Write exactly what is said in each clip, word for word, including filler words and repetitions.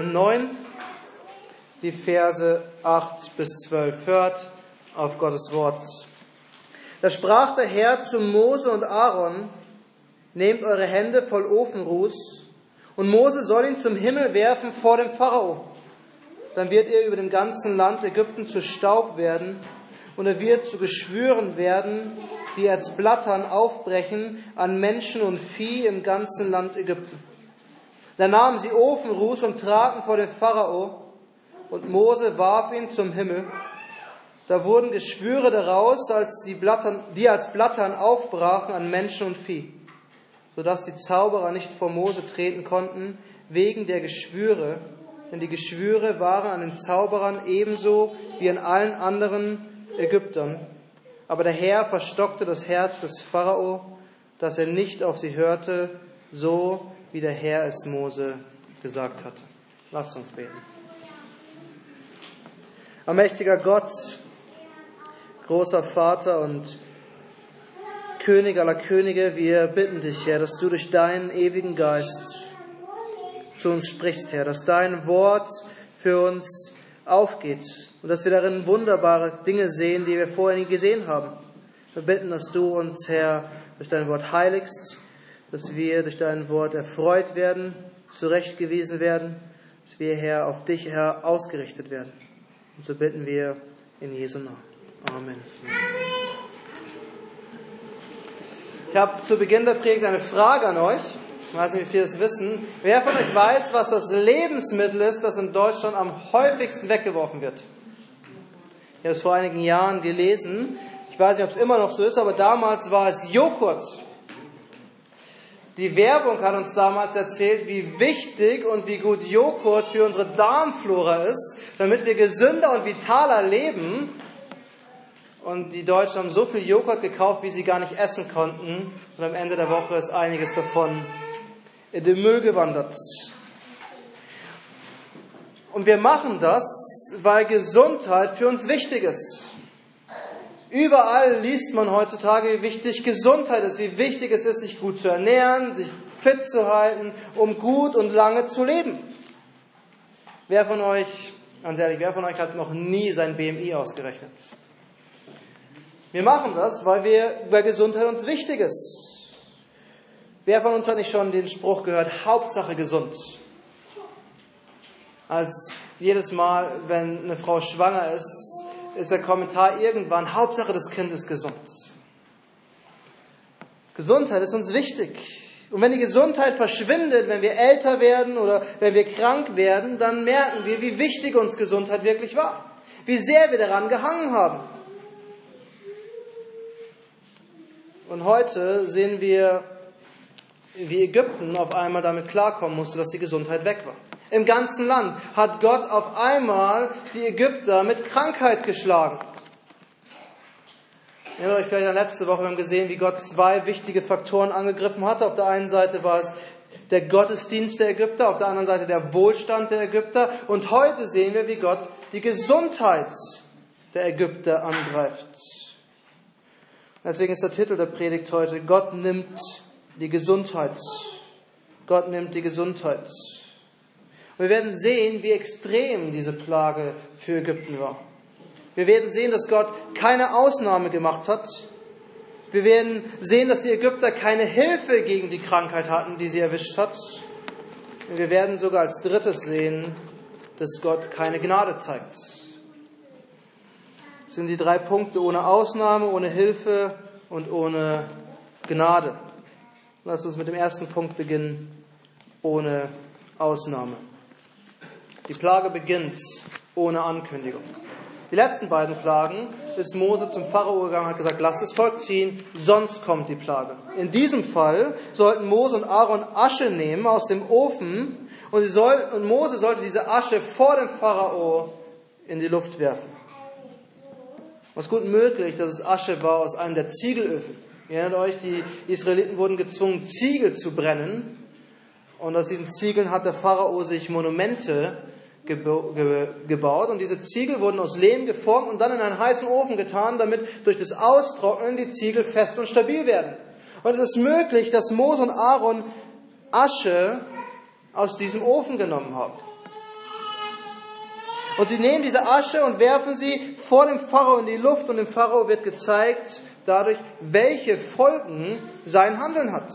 Kapitel neun, die Verse acht bis zwölf. Hört auf Gottes Wort. Da sprach der Herr zu Mose und Aaron: Nehmt eure Hände voll Ofenruß, und Mose soll ihn zum Himmel werfen vor dem Pharao. Dann wird er über dem ganzen Land Ägypten zu Staub werden, und er wird zu Geschwüren werden, die als Blattern aufbrechen an Menschen und Vieh im ganzen Land Ägypten. Da nahmen sie Ofenruß und traten vor den Pharao, und Mose warf ihn zum Himmel. Da wurden Geschwüre daraus, als die, Blattern, die als Blattern aufbrachen an Menschen und Vieh, sodass die Zauberer nicht vor Mose treten konnten, wegen der Geschwüre, denn die Geschwüre waren an den Zauberern ebenso wie an allen anderen Ägyptern. Aber der Herr verstockte das Herz des Pharao, dass er nicht auf sie hörte, so wie der Herr es Mose gesagt hatte. Lasst uns beten. Allmächtiger Gott, großer Vater und König aller Könige, wir bitten dich, Herr, dass du durch deinen ewigen Geist zu uns sprichst, Herr, dass dein Wort für uns aufgeht und dass wir darin wunderbare Dinge sehen, die wir vorher nie gesehen haben. Wir bitten, dass du uns, Herr, durch dein Wort heiligst, dass wir durch dein Wort erfreut werden, zurechtgewiesen werden, dass wir, Herr, auf dich, Herr, ausgerichtet werden. Und so bitten wir in Jesu Namen. Amen. Ich habe zu Beginn der Predigt eine Frage an euch. Ich weiß nicht, wie viele es wissen. Wer von euch weiß, was das Lebensmittel ist, das in Deutschland am häufigsten weggeworfen wird? Ich habe es vor einigen Jahren gelesen. Ich weiß nicht, ob es immer noch so ist, aber damals war es Joghurt. Die Werbung hat uns damals erzählt, wie wichtig und wie gut Joghurt für unsere Darmflora ist, damit wir gesünder und vitaler leben. Und die Deutschen haben so viel Joghurt gekauft, wie sie gar nicht essen konnten. Und am Ende der Woche ist einiges davon in den Müll gewandert. Und wir machen das, weil Gesundheit für uns wichtig ist. Überall liest man heutzutage, wie wichtig Gesundheit ist, wie wichtig es ist, sich gut zu ernähren, sich fit zu halten, um gut und lange zu leben. Wer von euch, ganz ehrlich, wer von euch hat noch nie sein B M I ausgerechnet? Wir machen das, weil, wir, weil Gesundheit uns wichtig ist. Wer von uns hat nicht schon den Spruch gehört, Hauptsache gesund? Als jedes Mal, wenn eine Frau schwanger ist, ist der Kommentar irgendwann, Hauptsache das Kind ist gesund. Gesundheit ist uns wichtig. Und wenn die Gesundheit verschwindet, wenn wir älter werden oder wenn wir krank werden, dann merken wir, wie wichtig uns Gesundheit wirklich war. Wie sehr wir daran gehangen haben. Und heute sehen wir, wie Ägypten auf einmal damit klarkommen musste, dass die Gesundheit weg war. Im ganzen Land hat Gott auf einmal die Ägypter mit Krankheit geschlagen. Ihr habt euch vielleicht letzte Woche haben gesehen, wie Gott zwei wichtige Faktoren angegriffen hatte. Auf der einen Seite war es der Gottesdienst der Ägypter, auf der anderen Seite der Wohlstand der Ägypter. Und heute sehen wir, wie Gott die Gesundheit der Ägypter angreift. Deswegen ist der Titel der Predigt heute, Gott nimmt die Gesundheit. Gott nimmt die Gesundheit. Und wir werden sehen, wie extrem diese Plage für Ägypten war. Wir werden sehen, dass Gott keine Ausnahme gemacht hat. Wir werden sehen, dass die Ägypter keine Hilfe gegen die Krankheit hatten, die sie erwischt hat. Und wir werden sogar als drittes sehen, dass Gott keine Gnade zeigt. Das sind die drei Punkte: ohne Ausnahme, ohne Hilfe und ohne Gnade. Lass uns mit dem ersten Punkt beginnen: ohne Ausnahme. Die Plage beginnt ohne Ankündigung. Die letzten beiden Plagen ist Mose zum Pharao gegangen und hat gesagt, lasst das Volk ziehen, sonst kommt die Plage. In diesem Fall sollten Mose und Aaron Asche nehmen aus dem Ofen und, sie soll, und Mose sollte diese Asche vor dem Pharao in die Luft werfen. Es ist gut möglich, dass es Asche war aus einem der Ziegelöfen. Ihr erinnert euch, die Israeliten wurden gezwungen, Ziegel zu brennen. Und aus diesen Ziegeln hat der Pharao sich Monumente gebaut. Und diese Ziegel wurden aus Lehm geformt und dann in einen heißen Ofen getan, damit durch das Austrocknen die Ziegel fest und stabil werden. Und es ist möglich, dass Mose und Aaron Asche aus diesem Ofen genommen haben. Und sie nehmen diese Asche und werfen sie vor dem Pharao in die Luft, und dem Pharao wird gezeigt dadurch, welche Folgen sein Handeln hat.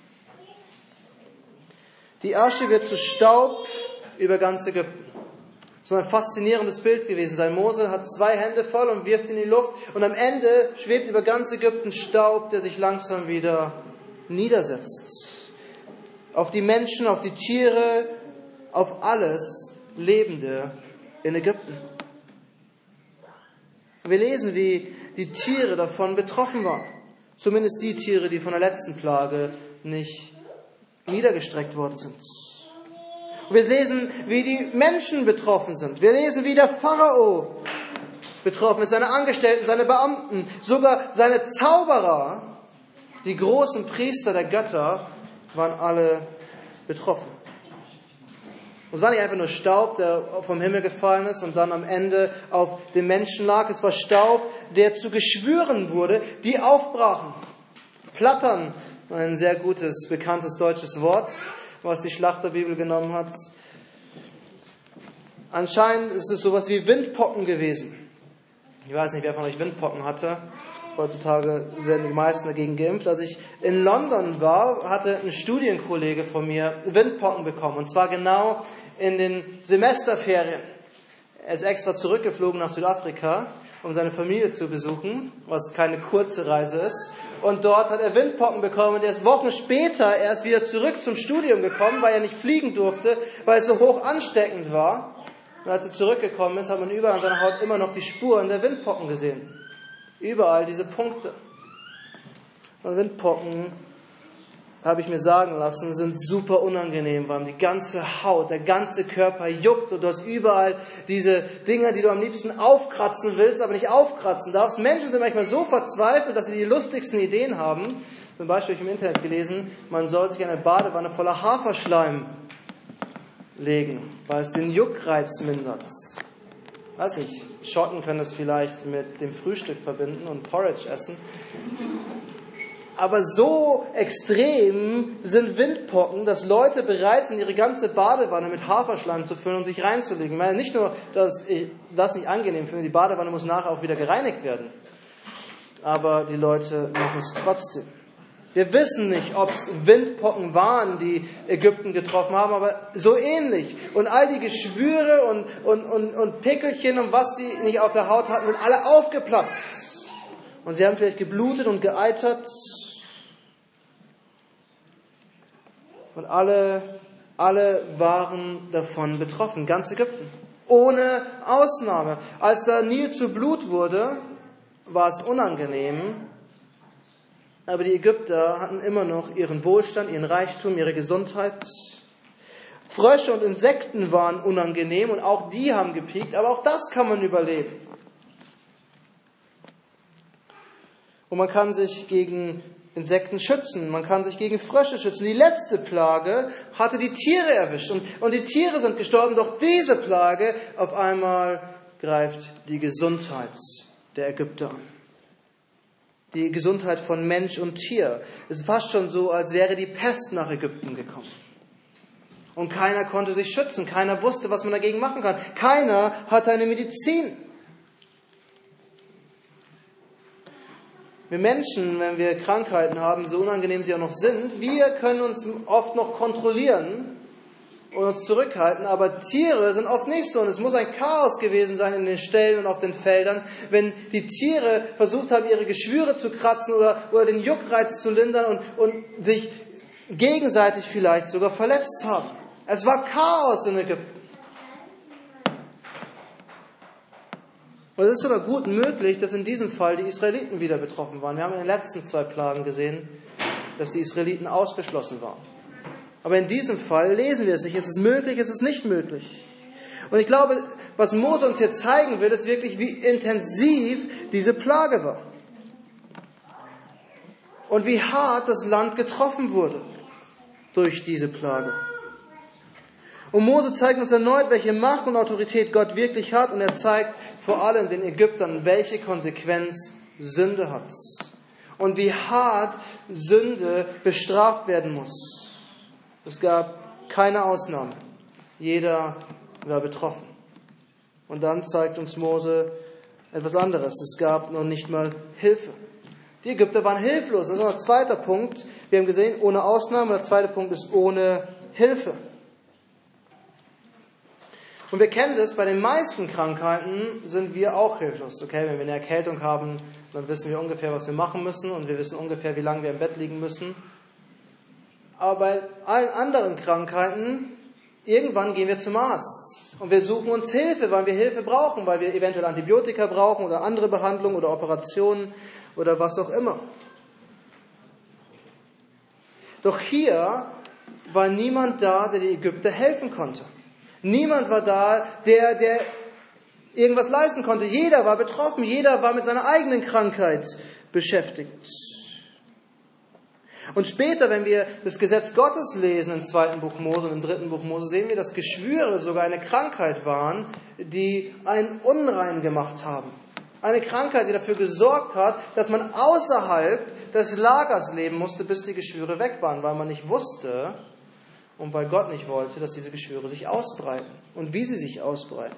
Die Asche wird zu Staub über ganz Ägypten. So ein faszinierendes Bild gewesen sein. Mose hat zwei Hände voll und wirft sie in die Luft, und am Ende schwebt über ganz Ägypten Staub, der sich langsam wieder niedersetzt. Auf die Menschen, auf die Tiere, auf alles Lebende in Ägypten. Wir lesen, wie die Tiere davon betroffen waren. Zumindest die Tiere, die von der letzten Plage nicht niedergestreckt worden sind. Wir lesen, wie die Menschen betroffen sind. Wir lesen, wie der Pharao betroffen ist, seine Angestellten, seine Beamten, sogar seine Zauberer, die großen Priester der Götter, waren alle betroffen. Und es war nicht einfach nur Staub, der vom Himmel gefallen ist und dann am Ende auf den Menschen lag. Es war Staub, der zu Geschwüren wurde, die aufbrachen. Plattern, ein sehr gutes, bekanntes deutsches Wort, was die Schlachterbibel genommen hat. Anscheinend ist es sowas wie Windpocken gewesen. Ich weiß nicht, wer von euch Windpocken hatte. Heutzutage werden die meisten dagegen geimpft. Als ich in London war, hatte ein Studienkollege von mir Windpocken bekommen. Und zwar genau in den Semesterferien. Er ist extra zurückgeflogen nach Südafrika, um seine Familie zu besuchen, was keine kurze Reise ist. Und dort hat er Windpocken bekommen, und er ist Wochen später erst wieder zurück zum Studium gekommen, weil er nicht fliegen durfte, weil es so hoch ansteckend war. Und als er zurückgekommen ist, hat man überall an seiner Haut immer noch die Spuren der Windpocken gesehen. Überall diese Punkte. Und Windpocken, habe ich mir sagen lassen, sind super unangenehm, weil die ganze Haut, der ganze Körper juckt, und du hast überall diese Dinger, die du am liebsten aufkratzen willst, aber nicht aufkratzen darfst. Menschen sind manchmal so verzweifelt, dass sie die lustigsten Ideen haben. Zum Beispiel habe ich im Internet gelesen, man soll sich eine Badewanne voller Haferschleim legen, weil es den Juckreiz mindert. Weiß nicht, Schotten können es vielleicht mit dem Frühstück verbinden und Porridge essen. Aber so extrem sind Windpocken, dass Leute bereit sind, ihre ganze Badewanne mit Haferschleim zu füllen und sich reinzulegen. Ich meine nicht nur, dass ich das nicht angenehm finde, die Badewanne muss nachher auch wieder gereinigt werden. Aber die Leute machen es trotzdem. Wir wissen nicht, ob es Windpocken waren, die Ägypten getroffen haben, aber so ähnlich. Und all die Geschwüre und, und, und, und Pickelchen und was die nicht auf der Haut hatten, sind alle aufgeplatzt. Und sie haben vielleicht geblutet und geeitert. Und alle, alle waren davon betroffen, ganz Ägypten. Ohne Ausnahme. Als der Nil zu Blut wurde, war es unangenehm. Aber die Ägypter hatten immer noch ihren Wohlstand, ihren Reichtum, ihre Gesundheit. Frösche und Insekten waren unangenehm, und auch die haben gepiekt, aber auch das kann man überleben. Und man kann sich gegen Insekten schützen, man kann sich gegen Frösche schützen. Die letzte Plage hatte die Tiere erwischt, und, und die Tiere sind gestorben, doch diese Plage, auf einmal greift die Gesundheit der Ägypter an. Die Gesundheit von Mensch und Tier. Es ist fast schon so, als wäre die Pest nach Ägypten gekommen. Und keiner konnte sich schützen, keiner wusste, was man dagegen machen kann. Keiner hatte eine Medizin. Wir Menschen, wenn wir Krankheiten haben, so unangenehm sie auch noch sind, wir können uns oft noch kontrollieren und uns zurückhalten, aber Tiere sind oft nicht so. Und es muss ein Chaos gewesen sein in den Ställen und auf den Feldern, wenn die Tiere versucht haben, ihre Geschwüre zu kratzen oder, oder den Juckreiz zu lindern und, und sich gegenseitig vielleicht sogar verletzt haben. Es war Chaos in Ägypten. Und es ist sogar gut möglich, dass in diesem Fall die Israeliten wieder betroffen waren. Wir haben in den letzten zwei Plagen gesehen, dass die Israeliten ausgeschlossen waren. Aber in diesem Fall lesen wir es nicht. Es ist möglich, es ist nicht möglich. Und ich glaube, was Mose uns hier zeigen will, ist wirklich, wie intensiv diese Plage war. Und wie hart das Land getroffen wurde durch diese Plage. Und Mose zeigt uns erneut, welche Macht und Autorität Gott wirklich hat. Und er zeigt vor allem den Ägyptern, welche Konsequenz Sünde hat. Und wie hart Sünde bestraft werden muss. Es gab keine Ausnahme. Jeder war betroffen. Und dann zeigt uns Mose etwas anderes. Es gab noch nicht mal Hilfe. Die Ägypter waren hilflos. Das ist unser zweiter Punkt. Wir haben gesehen, ohne Ausnahme. Der zweite Punkt ist ohne Hilfe. Und wir kennen das, bei den meisten Krankheiten sind wir auch hilflos. Okay, wenn wir eine Erkältung haben, dann wissen wir ungefähr, was wir machen müssen und wir wissen ungefähr, wie lange wir im Bett liegen müssen. Aber bei allen anderen Krankheiten, irgendwann gehen wir zum Arzt und wir suchen uns Hilfe, weil wir Hilfe brauchen, weil wir eventuell Antibiotika brauchen oder andere Behandlungen oder Operationen oder was auch immer. Doch hier war niemand da, der die Ägypter helfen konnte. Niemand war da, der, der irgendwas leisten konnte. Jeder war betroffen, jeder war mit seiner eigenen Krankheit beschäftigt. Und später, wenn wir das Gesetz Gottes lesen im zweiten Buch Mose und im dritten Buch Mose, sehen wir, dass Geschwüre sogar eine Krankheit waren, die einen unrein gemacht haben. Eine Krankheit, die dafür gesorgt hat, dass man außerhalb des Lagers leben musste, bis die Geschwüre weg waren, weil man nicht wusste und weil Gott nicht wollte, dass diese Geschwüre sich ausbreiten und wie sie sich ausbreiten.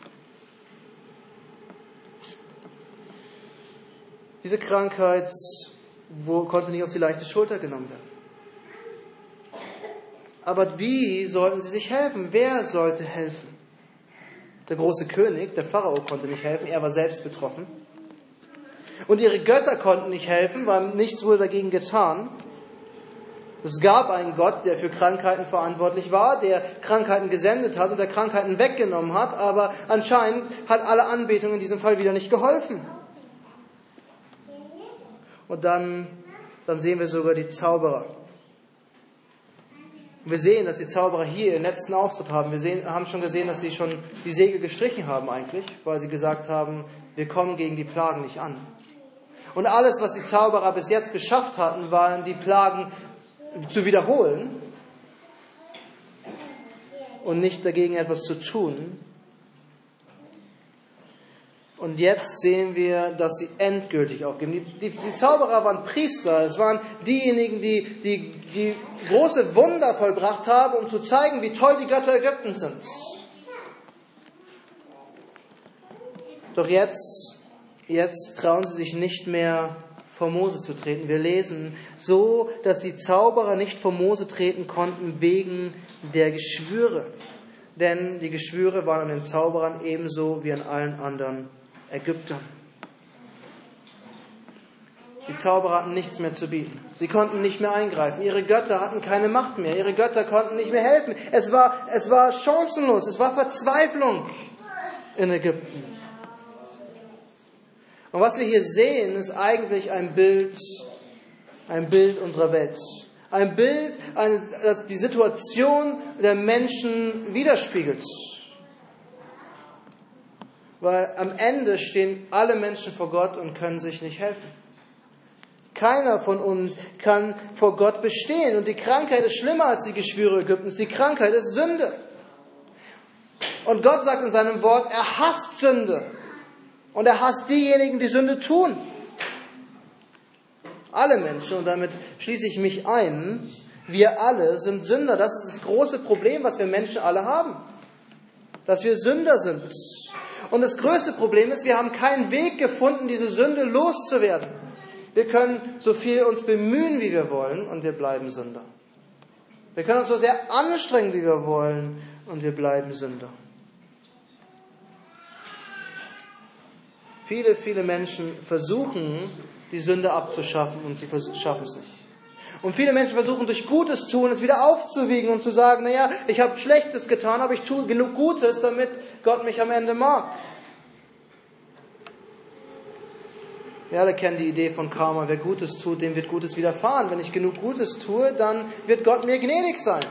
Diese Krankheit wo, konnte nicht auf die leichte Schulter genommen werden. Aber wie sollten sie sich helfen? Wer sollte helfen? Der große König, der Pharao, konnte nicht helfen, er war selbst betroffen. Und ihre Götter konnten nicht helfen, weil nichts wurde dagegen getan. Es gab einen Gott, der für Krankheiten verantwortlich war, der Krankheiten gesendet hat und der Krankheiten weggenommen hat, aber anscheinend hat alle Anbetung in diesem Fall wieder nicht geholfen. Und dann, dann sehen wir sogar die Zauberer. Und wir sehen, dass die Zauberer hier ihren letzten Auftritt haben. Wir sehen, haben schon gesehen, dass sie schon die Segel gestrichen haben eigentlich, weil sie gesagt haben, wir kommen gegen die Plagen nicht an. Und alles, was die Zauberer bis jetzt geschafft hatten, waren die Plagen zu wiederholen und nicht dagegen etwas zu tun. Und jetzt sehen wir, dass sie endgültig aufgeben. Die, die, die Zauberer waren Priester. Es waren diejenigen, die, die, die große Wunder vollbracht haben, um zu zeigen, wie toll die Götter Ägyptens sind. Doch jetzt, jetzt trauen sie sich nicht mehr, vor Mose zu treten. Wir lesen so, dass die Zauberer nicht vor Mose treten konnten wegen der Geschwüre. Denn die Geschwüre waren an den Zauberern ebenso wie an allen anderen Ägyptern. Die Zauberer hatten nichts mehr zu bieten. Sie konnten nicht mehr eingreifen. Ihre Götter hatten keine Macht mehr. Ihre Götter konnten nicht mehr helfen. Es war, es war chancenlos. Es war Verzweiflung in Ägypten. Und was wir hier sehen, ist eigentlich ein Bild, ein Bild unserer Welt. Ein Bild, das die Situation der Menschen widerspiegelt. Weil am Ende stehen alle Menschen vor Gott und können sich nicht helfen. Keiner von uns kann vor Gott bestehen. Und die Krankheit ist schlimmer als die Geschwüre Ägyptens. Die Krankheit ist Sünde. Und Gott sagt in seinem Wort, er hasst Sünde. Und er hasst diejenigen, die Sünde tun. Alle Menschen, und damit schließe ich mich ein, wir alle sind Sünder. Das ist das große Problem, was wir Menschen alle haben. Dass wir Sünder sind. Und das größte Problem ist, wir haben keinen Weg gefunden, diese Sünde loszuwerden. Wir können so viel uns bemühen, wie wir wollen, und wir bleiben Sünder. Wir können uns so sehr anstrengen, wie wir wollen, und wir bleiben Sünder. Viele, viele Menschen versuchen, die Sünde abzuschaffen und sie schaffen es nicht. Und viele Menschen versuchen durch Gutes tun, es wieder aufzuwiegen und zu sagen, naja, ich habe Schlechtes getan, aber ich tue genug Gutes, damit Gott mich am Ende mag. Wir alle kennen die Idee von Karma, wer Gutes tut, dem wird Gutes widerfahren. Wenn ich genug Gutes tue, dann wird Gott mir gnädig sein.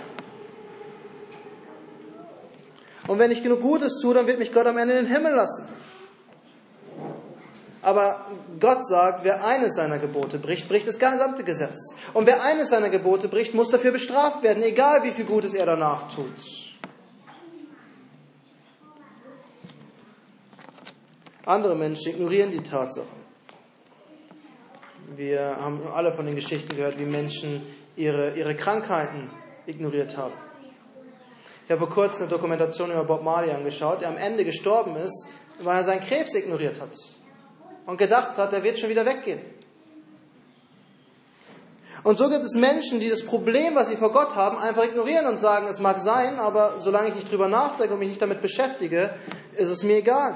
Und wenn ich genug Gutes tue, dann wird mich Gott am Ende in den Himmel lassen. Aber Gott sagt, wer eines seiner Gebote bricht, bricht das gesamte Gesetz. Und wer eines seiner Gebote bricht, muss dafür bestraft werden, egal wie viel Gutes er danach tut. Andere Menschen ignorieren die Tatsache. Wir haben alle von den Geschichten gehört, wie Menschen ihre, ihre Krankheiten ignoriert haben. Ich habe vor kurzem eine Dokumentation über Bob Marley angeschaut, der am Ende gestorben ist, weil er seinen Krebs ignoriert hat und gedacht hat, er wird schon wieder weggehen. Und so gibt es Menschen, die das Problem, was sie vor Gott haben, einfach ignorieren und sagen, es mag sein, aber solange ich nicht drüber nachdenke und mich nicht damit beschäftige, ist es mir egal.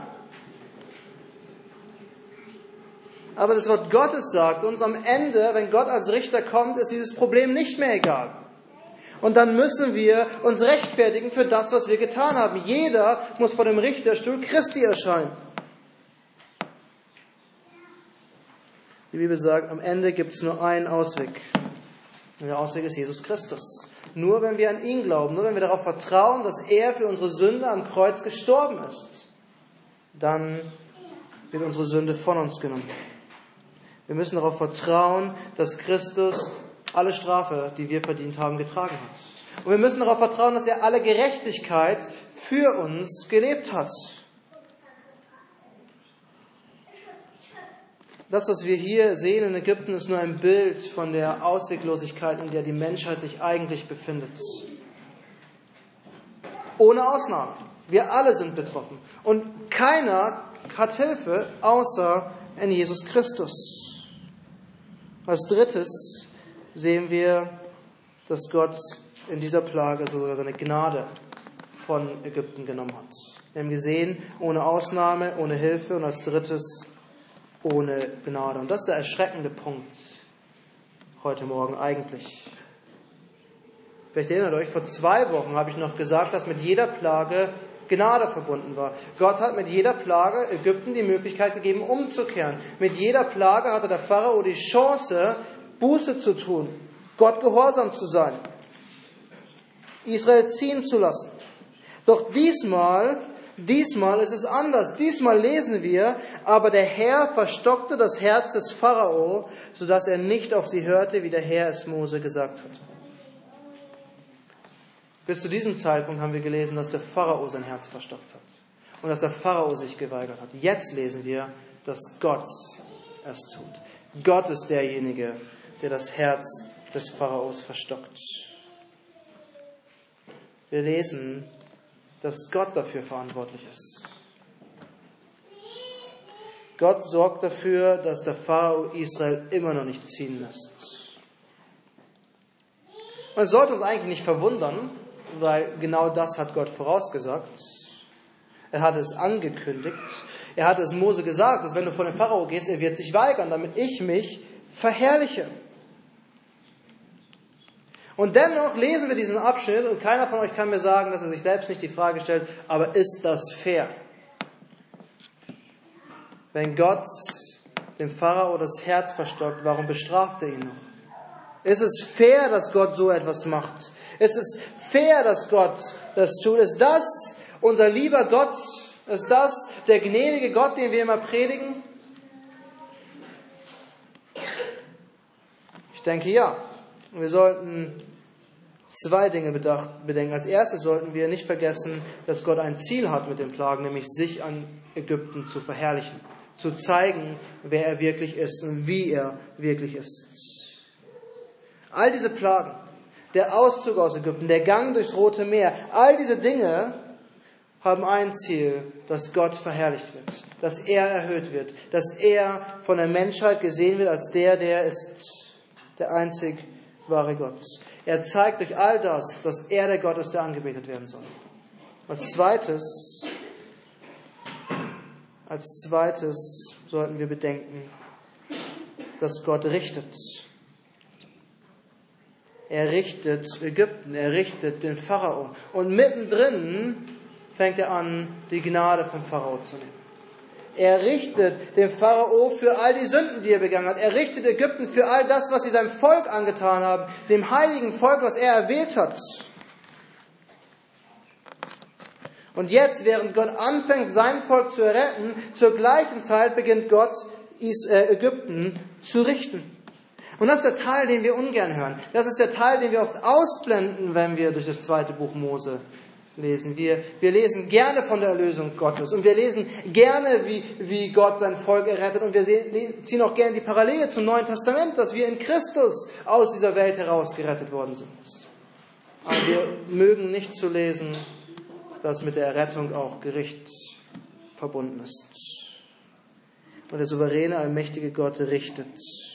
Aber das Wort Gottes sagt uns, am Ende, wenn Gott als Richter kommt, ist dieses Problem nicht mehr egal. Und dann müssen wir uns rechtfertigen für das, was wir getan haben. Jeder muss vor dem Richterstuhl Christi erscheinen. Die Bibel sagt, am Ende gibt es nur einen Ausweg. Und der Ausweg ist Jesus Christus. Nur wenn wir an ihn glauben, nur wenn wir darauf vertrauen, dass er für unsere Sünde am Kreuz gestorben ist, dann wird unsere Sünde von uns genommen. Wir müssen darauf vertrauen, dass Christus alle Strafe, die wir verdient haben, getragen hat. Und wir müssen darauf vertrauen, dass er alle Gerechtigkeit für uns gelebt hat. Das, was wir hier sehen in Ägypten, ist nur ein Bild von der Ausweglosigkeit, in der die Menschheit sich eigentlich befindet. Ohne Ausnahme. Wir alle sind betroffen. Und keiner hat Hilfe, außer in Jesus Christus. Als drittes sehen wir, dass Gott in dieser Plage sogar seine Gnade von Ägypten genommen hat. Wir haben gesehen, ohne Ausnahme, ohne Hilfe und als drittes ohne Gnade. Und das ist der erschreckende Punkt heute Morgen eigentlich. Vielleicht erinnert euch, vor zwei Wochen habe ich noch gesagt, dass mit jeder Plage Gnade verbunden war. Gott hat mit jeder Plage Ägypten die Möglichkeit gegeben, umzukehren. Mit jeder Plage hatte der Pharao die Chance, Buße zu tun, Gott gehorsam zu sein, Israel ziehen zu lassen. Doch diesmal, diesmal ist es anders. Diesmal lesen wir, aber der Herr verstockte das Herz des Pharao, sodass er nicht auf sie hörte, wie der Herr es Mose gesagt hat. Bis zu diesem Zeitpunkt haben wir gelesen, dass der Pharao sein Herz verstockt hat und dass der Pharao sich geweigert hat. Jetzt lesen wir, dass Gott es tut. Gott ist derjenige, der das Herz des Pharaos verstockt. Wir lesen, dass Gott dafür verantwortlich ist. Gott sorgt dafür, dass der Pharao Israel immer noch nicht ziehen lässt. Und es sollte uns eigentlich nicht verwundern, weil genau das hat Gott vorausgesagt. Er hat es angekündigt. Er hat es Mose gesagt, dass wenn du vor den Pharao gehst, er wird sich weigern, damit ich mich verherrliche. Und dennoch lesen wir diesen Abschnitt und keiner von euch kann mir sagen, dass er sich selbst nicht die Frage stellt, aber ist das fair? Wenn Gott dem Pharao das Herz verstockt, warum bestraft er ihn noch? Ist es fair, dass Gott so etwas macht? Ist es fair, dass Gott das tut? Ist das unser lieber Gott? Ist das der gnädige Gott, den wir immer predigen? Ich denke ja. Wir sollten zwei Dinge bedenken. Als erstes sollten wir nicht vergessen, dass Gott ein Ziel hat mit den Plagen, nämlich sich an Ägypten zu verherrlichen, zu zeigen, wer er wirklich ist und wie er wirklich ist. All diese Plagen, der Auszug aus Ägypten, der Gang durchs Rote Meer, all diese Dinge haben ein Ziel, dass Gott verherrlicht wird, dass er erhöht wird, dass er von der Menschheit gesehen wird als der, der ist, der einzig wahre Gott. Er zeigt durch all das, dass er der Gott ist, der angebetet werden soll. Als zweites, als zweites sollten wir bedenken, dass Gott richtet. Er richtet Ägypten, er richtet den Pharao. Und mittendrin fängt er an, die Gnade vom Pharao zu nehmen. Er richtet den Pharao für all die Sünden, die er begangen hat. Er richtet Ägypten für all das, was sie seinem Volk angetan haben, dem heiligen Volk, was er erwählt hat. Und jetzt, während Gott anfängt, sein Volk zu erretten, zur gleichen Zeit beginnt Gott, Ägypten zu richten. Und das ist der Teil, den wir ungern hören. Das ist der Teil, den wir oft ausblenden, wenn wir durch das zweite Buch Mose lesen. Wir, wir lesen gerne von der Erlösung Gottes und wir lesen gerne, wie, wie Gott sein Volk errettet und wir sehen, ziehen auch gerne die Parallele zum Neuen Testament, dass wir in Christus aus dieser Welt heraus gerettet worden sind. Aber wir mögen nicht zu lesen, dass mit der Errettung auch Gericht verbunden ist. Und der souveräne, allmächtige Gott richtet.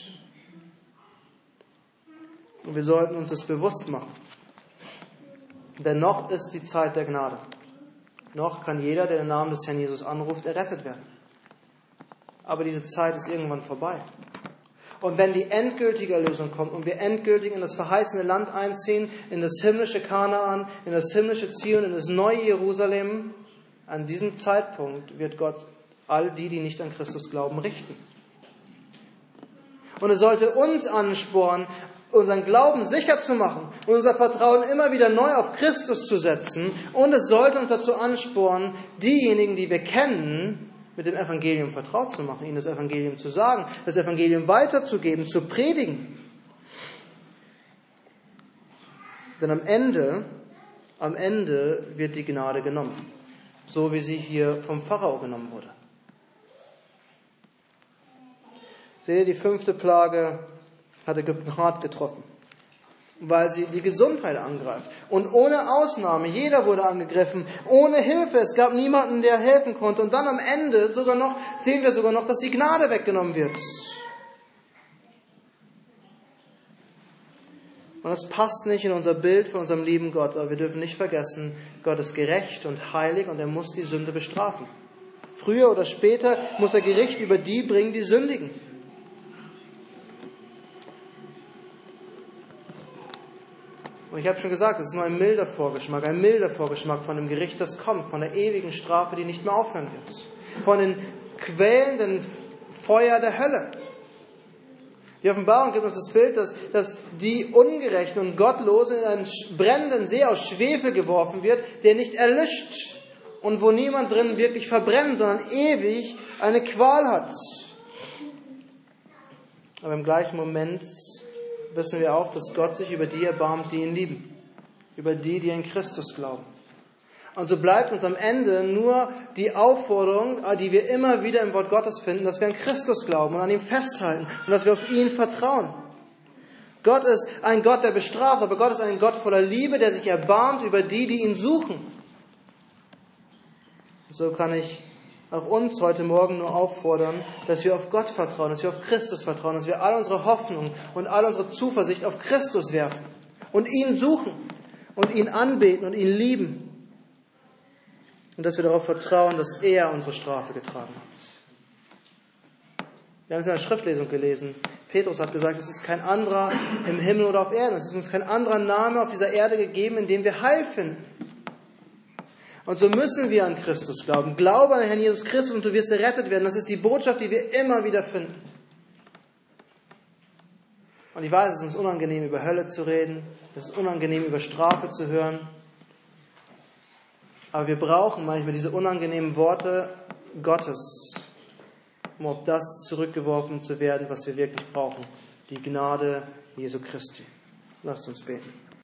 Und wir sollten uns das bewusst machen. Denn noch ist die Zeit der Gnade. Noch kann jeder, der den Namen des Herrn Jesus anruft, errettet werden. Aber diese Zeit ist irgendwann vorbei. Und wenn die endgültige Erlösung kommt und wir endgültig in das verheißene Land einziehen, in das himmlische Kanaan, in das himmlische Zion, in das neue Jerusalem, an diesem Zeitpunkt wird Gott all die, die nicht an Christus glauben, richten. Und es sollte uns anspornen, unseren Glauben sicher zu machen und unser Vertrauen immer wieder neu auf Christus zu setzen. Und es sollte uns dazu anspornen, diejenigen, die wir kennen, mit dem Evangelium vertraut zu machen, ihnen das Evangelium zu sagen, das Evangelium weiterzugeben, zu predigen. Denn am Ende, am Ende wird die Gnade genommen, so wie sie hier vom Pharao genommen wurde. Seht ihr, die fünfte Plage hat Ägypten hart getroffen, weil sie die Gesundheit angreift. Und ohne Ausnahme, jeder wurde angegriffen, ohne Hilfe. Es gab niemanden, der helfen konnte. Und dann am Ende sogar noch, sehen wir sogar noch, dass die Gnade weggenommen wird. Und das passt nicht in unser Bild von unserem lieben Gott. Aber wir dürfen nicht vergessen, Gott ist gerecht und heilig und er muss die Sünde bestrafen. Früher oder später muss er Gericht über die bringen, die sündigen. Und ich habe schon gesagt, es ist nur ein milder Vorgeschmack, ein milder Vorgeschmack von dem Gericht, das kommt, von der ewigen Strafe, die nicht mehr aufhören wird. Von den quälenden Feuer der Hölle. Die Offenbarung gibt uns das Bild, dass, dass die Ungerechten und Gottlosen in einen brennenden See aus Schwefel geworfen wird, der nicht erlischt und wo niemand drin wirklich verbrennt, sondern ewig eine Qual hat. Aber im gleichen Moment wissen wir auch, dass Gott sich über die erbarmt, die ihn lieben. Über die, die an Christus glauben. Und so bleibt uns am Ende nur die Aufforderung, die wir immer wieder im Wort Gottes finden, dass wir an Christus glauben und an ihm festhalten und dass wir auf ihn vertrauen. Gott ist ein Gott, der bestraft, aber Gott ist ein Gott voller Liebe, der sich erbarmt über die, die ihn suchen. So kann ich auch uns heute Morgen nur auffordern, dass wir auf Gott vertrauen, dass wir auf Christus vertrauen, dass wir all unsere Hoffnung und all unsere Zuversicht auf Christus werfen und ihn suchen und ihn anbeten und ihn lieben. Und dass wir darauf vertrauen, dass er unsere Strafe getragen hat. Wir haben es in der Schriftlesung gelesen. Petrus hat gesagt, es ist kein anderer im Himmel oder auf Erden. Es ist uns kein anderer Name auf dieser Erde gegeben, in dem wir Heil finden. Und so müssen wir an Christus glauben. Glaube an den Herrn Jesus Christus und du wirst errettet werden. Das ist die Botschaft, die wir immer wieder finden. Und ich weiß, es ist uns unangenehm, über Hölle zu reden. Es ist unangenehm, über Strafe zu hören. Aber wir brauchen manchmal diese unangenehmen Worte Gottes, um auf das zurückgeworfen zu werden, was wir wirklich brauchen. Die Gnade Jesu Christi. Lasst uns beten.